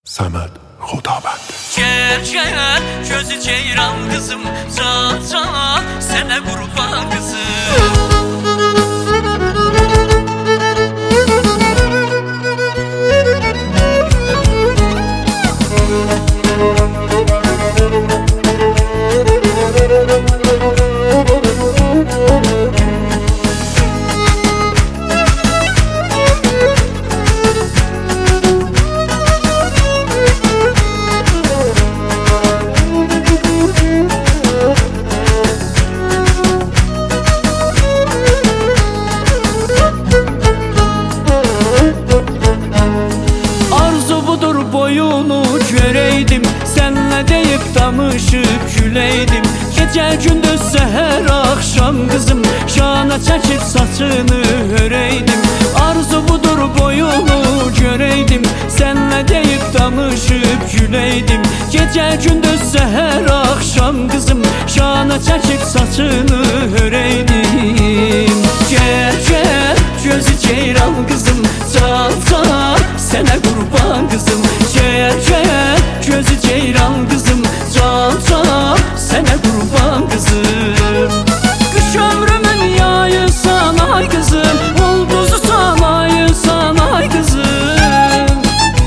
Səməd Xudabənd. Gel gel gözü ceyran kızım, can can sene kurban kızım. Boyunu göreydim, senle deyip danışıp güleydim. Gece gündüz seher akşam kızım, şana çekip saçını öreydim. Arzu budur boyunu göreydim, senle deyip danışıp güleydim. Gece gündüz seher akşam kızım, şana çekip saçını öreydim. Gel gel gözü ceyran kızım, can can sene kurban kızım. Gel gel gözü ceyran kızım, can can sene kurban kızım. Kış ömrümün yayı sana ay kızım, ulduzu sana ay sana ay kızım.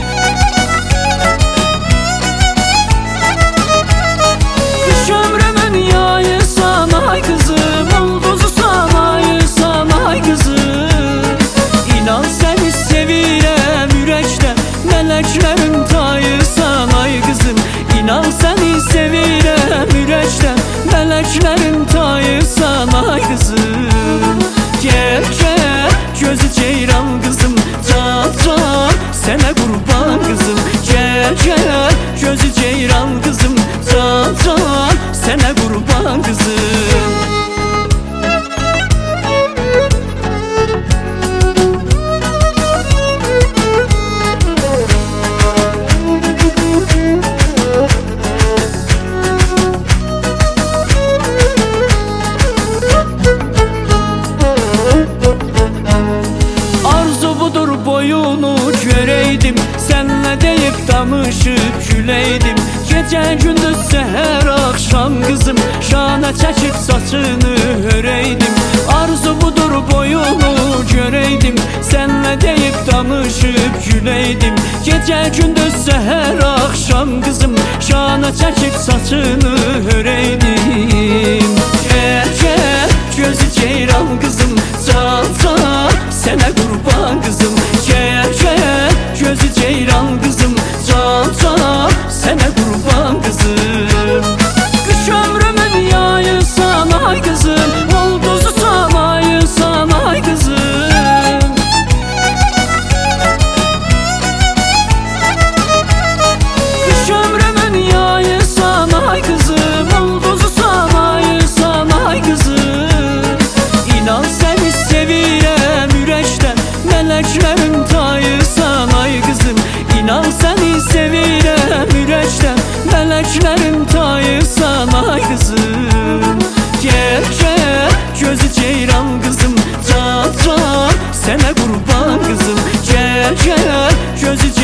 Kış ömrümün yayı sana ay kızım, ulduzu sana ay sana ay kızım. İnan seni sevirem yürekten, meleklerin tayı sana ay kızım. İnan seni sevirem yürekten, meleklerin tayı sana ay kızım. Gel gel gözü ceyran kızım, can can sene kurban kızım. Gel gel gözü ceyran kızım, can can sene kurban kızım. Boyunu göreydim, senle deyip danışıp güleydim. Gece gündüz seher akşam kızım, şana çekip saçını öreydim. Arzu budur boyunu göreydim, senle deyip danışıp güleydim. Gece gündüz seher akşam kızım, şana çekip saçını öreydim. Gel gel gözü ceyran kızım, can can sene kurban kızım. Gel gel gözü ceyran kızım, can can sene kurban kızım. Kış ömrümün yayı sana ay kızım, ulduzu sana ay sana ay kızım. Kış ömrümün yayı sana ay kızım, ulduzu sana ay sana ay kızım. İnan seni sevirem yürekten, meleklerin tayı sana ay kızım. İnan seni sevirem yürekten, meleklerin tayı sana ay kızım. Gel gel gözü ceyran kızım, can can sene kurban kızım. Gel gel gözü